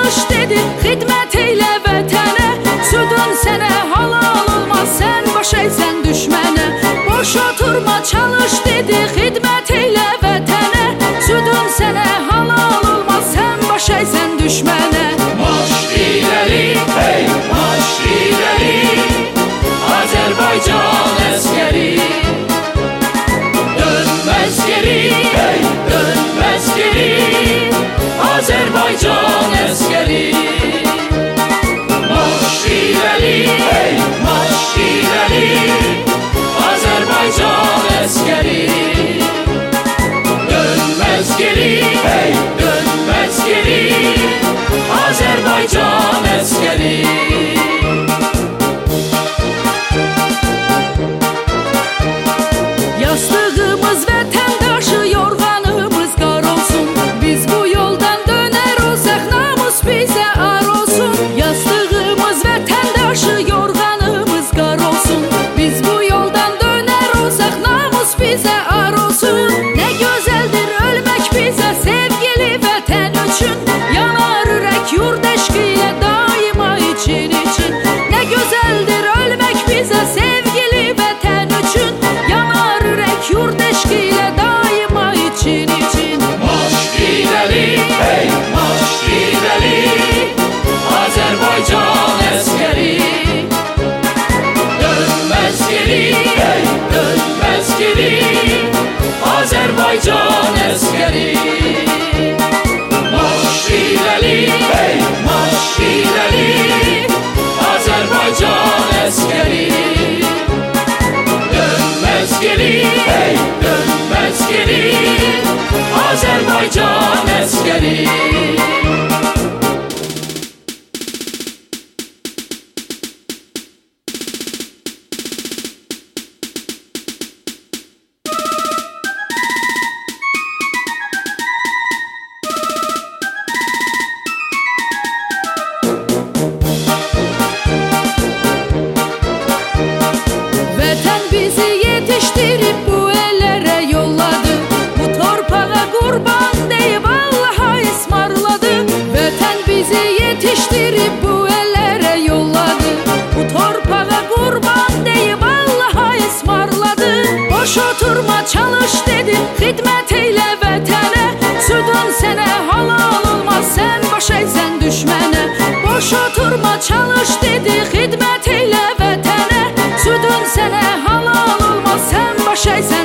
çalış dedi, xidmət eylə vətənə. Südün sənə halal olmaz, sən baş əysən düşmənə. Boş oturma çalış dedi, xidmət eylə vətənə. Südün sənə halal olmaz, sən baş əysən düşmənə. Marş ileri, hey marş ileri, Azerbaycan əskəri. Dönməz geri, hey dönməz geri, Azerbaycan əskəri. Marş ileri, hey marş ileri, Azerbaycan əskəri. Dönməz geri, hey dönməz geri, Azerbaycan əskəri. Yastığımız vətəndaşı, yorğanımız qar olsun. Biz bu yoldan dönər olsaq, namus bizə ar olsun. Yastığımız vətəndaşı, yorğanımız qar olsun. Biz bu yoldan dönər olsaq, namus bizə ar olsun. Nə gözəldir ölmək bizə, sevgili vətən üçün. Yanar ürək yurd eşqi ilə daima için için. Nə gözəldir ölmək bizə, sevgili vətən üçün. Yanar ürək yurd eşqi ilə daima için için. Marş ileri, hey marş ileri, Azerbaycan əskəri. Dönməz geri, hey dönməz geri, Azerbaycan əskəri. Marş ileri, hey marş ileri, Azerbaycan əskəri. Dönməz geri, hey dönməz geri, Azerbaycan əskəri. Vətən bizi yetişdirib bu əllərə yolladı. Bu torpağa qurban deyib Allaha ismarladı. Vətən bizi yetişdirib bu əllərə yolladı. Bu torpağa qurban deyib Allaha ismarladı. Boş oturma çalış dedi, xidmət eylə vətənə. Südün sənə halal olmaz, sən baş əysən düşmənə. Boş oturma çalış dedi, xidmət eylə vətənə. Südün sənə halal olmaz, sən baş əysən